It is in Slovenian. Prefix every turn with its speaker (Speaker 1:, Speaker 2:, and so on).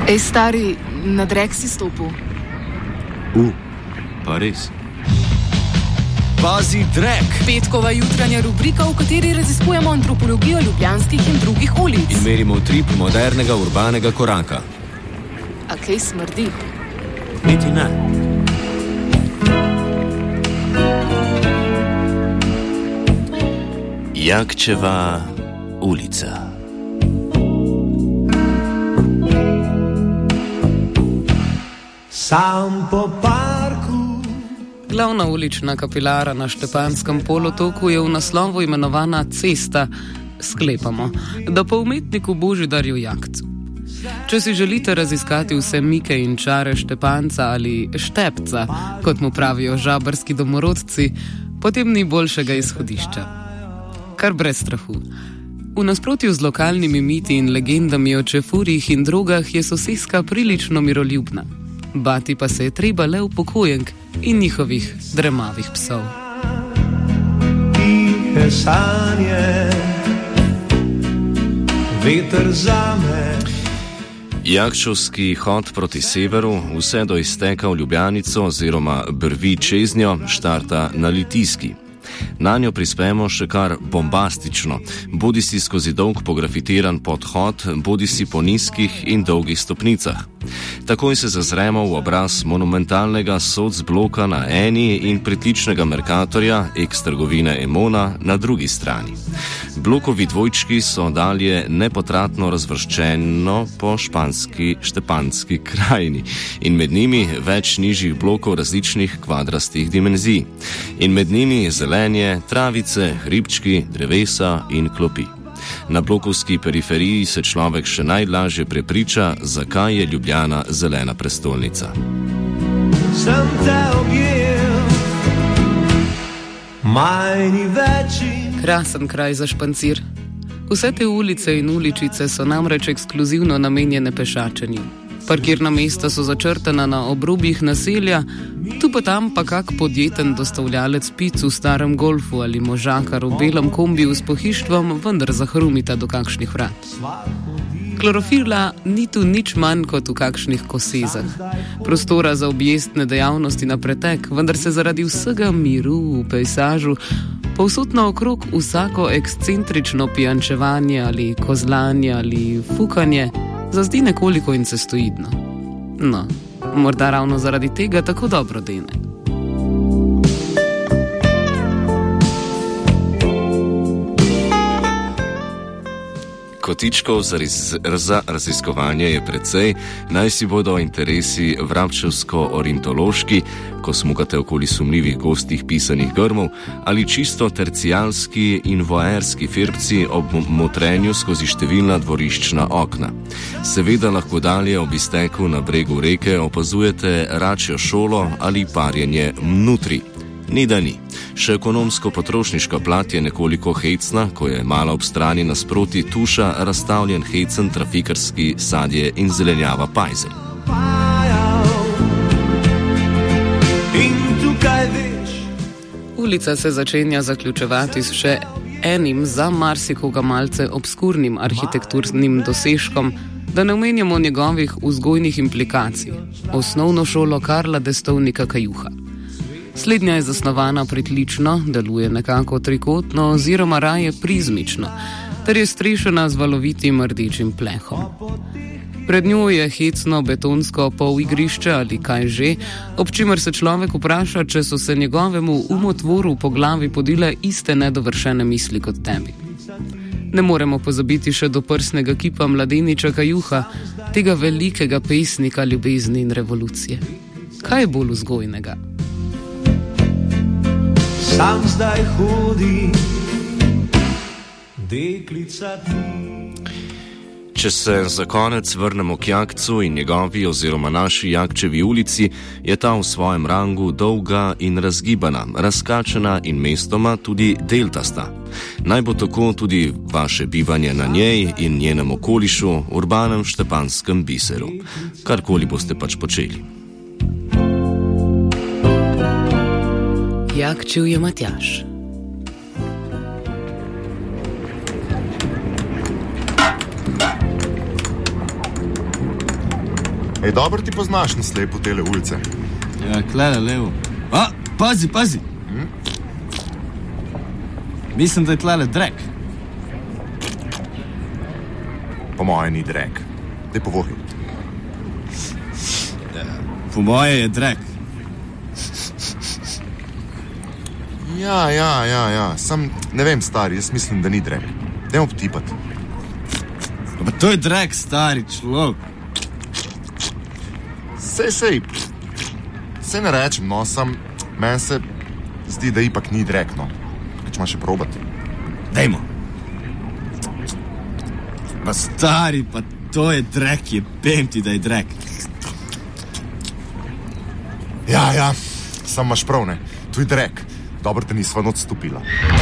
Speaker 1: Ej, stari, na drek si stopil.
Speaker 2: Pa res.
Speaker 3: Pazi drek!
Speaker 1: Petkova jutranja rubrika, v kateri raziskujemo antropologijo ljubljanskih in drugih ulic.
Speaker 3: In merimo utrip modernega urbanega koraka.
Speaker 1: A kaj smrdi?
Speaker 2: Niti ne. Jakčeva ulica.
Speaker 4: Sam po parku.
Speaker 5: Glavna ulična kapilara na Štepanskem polotoku je v naslovu imenovana Cesta, sklepamo, da po umetniku Božidarju Jakcu. Če si želite raziskati vse mike in čare Štepanca ali Štepca, kot mu pravijo žabarski domorodci, potem ni boljšega izhodišča. Kar brez strahu. V nasprotju z lokalnimi miti in legendami o čefurjih in drogah je soseska prilično miroljubna. Bati pa se je treba le upokojenk in njihovih dremavih psov.
Speaker 4: Tihe sanje, veter zame.
Speaker 2: Jakčevski hod proti severu, vse do izteka v Ljubljanico oziroma brvi čez njo, štarta na Litijski. Na njo prispemo še kar bombastično, bodi si skozi dolg pografitiran podhod, bodi si po nizkih in dolgih stopnicah. Takoj se zazremo v obraz monumentalnega socbloka na eni in pritličnega Merkatorja, ex-trgovine Emona, na drugi strani. Blokovi dvojčki so dalje nepotratno razvrščeno po štepanski krajini in med njimi več nižjih blokov različnih kvadrastih dimenzij. In med njimi zelenje, travice, hribčki, drevesa in klopi. Na blokovski periferiji se človek še najlažje prepriča, zakaj je Ljubljana zelena prestolnica.
Speaker 4: Sem te objel, majni veči.
Speaker 5: Krasen kraj za špancir. Vse te ulice in uličice so namreč ekskluzivno namenjene pešačenju. Parkirna mesta so začrtana na obrobjih naselja, tu pa tam pa kak podjeten dostavljalec pic v starem golfu ali možakar v belem kombiju s pohištvom vendar zahrumita do kakšnih vrat. Klorofila ni tu nič manj kot v kakšnih kosezah. Prostora za objestne dejavnosti na pretek, vendar se zaradi vsega miru v pejsažu povsod naokrog vsako ekscentrično pijančevanje ali kozlanje ali fukanje zazdi nekoliko incestoidno. No, morda ravno zaradi tega tako dobro dene.
Speaker 2: Kotičkov za raziskovanje je precej, naj si bodo interesi vrabčevsko-orientološki, ko smukate okoli sumljivih gostih pisanih grmov, ali čisto tercijalski in voajerski firbci ob motrenju skozi številna dvoriščna okna. Seveda lahko dalje ob izteku na bregu reke opazujete račjo šolo ali parjenje mnutri. Ni da ni. Še ekonomsko-potrošniška plat je nekoliko hecna, ko je malo ob strani nasproti tuša razstavljen hecen trafikarski sadje in zelenjava pajzel.
Speaker 5: Ulica se začenja zaključevati s še enim za marsikoga malce obskurnim arhitekturnim dosežkom, da ne omenjamo njegovih vzgojnih implikacij. Osnovno šolo Karla Destovnika Kajuha. Slednja je zasnovana pritlično, deluje nekako trikotno oziroma raje prizmično, ter je strešena z valovitim rdečim plehom. Pred njo je hecno betonsko poligrišče ali kaj že, ob čimer se človek vpraša, če so se njegovemu umotvoru po glavi podile iste nedovršene misli kot tebi. Ne moremo pozabiti še do prsnega kipa mladeniča Kajuha, tega velikega pesnika ljubezni in revolucije. Kaj je bolj vzgojnega?
Speaker 4: Sam zdaj hodi, deklica ti.
Speaker 2: Če se za konec vrnemo k Jakcu in njegovi oziroma naši Jakčevi ulici, je ta v svojem rangu dolga in razgibana, razkačena in mestoma tudi deltasta. Naj bo tako tudi vaše bivanje na njej in njenem okolišu, urbanem štepanskem biseru. Karkoli boste pač počeli.
Speaker 5: Jakčev je Matjaž.
Speaker 6: Ej, dobro ti poznaš na slepo tele ulice.
Speaker 7: Ja, klele levo. A, pazi! Mislim, da je klele drek.
Speaker 6: Po moje ni drek. Daj povohi.
Speaker 7: Po moje je drek.
Speaker 6: Ja. Sam ne vem, stari, jaz mislim, da ni drek. Dajmo potipati.
Speaker 7: Pa to je drek, stari človek.
Speaker 6: Sej ne rečem, no, sam meni se zdi, da ipak ni drek, no. Če imaš še probati.
Speaker 7: Dajmo. Pa stari, pa to je drek, je pem ti, da je drek.
Speaker 6: Ja, sam imaš prav, ne. Tu je drek. Dobro te nisva noč stopila.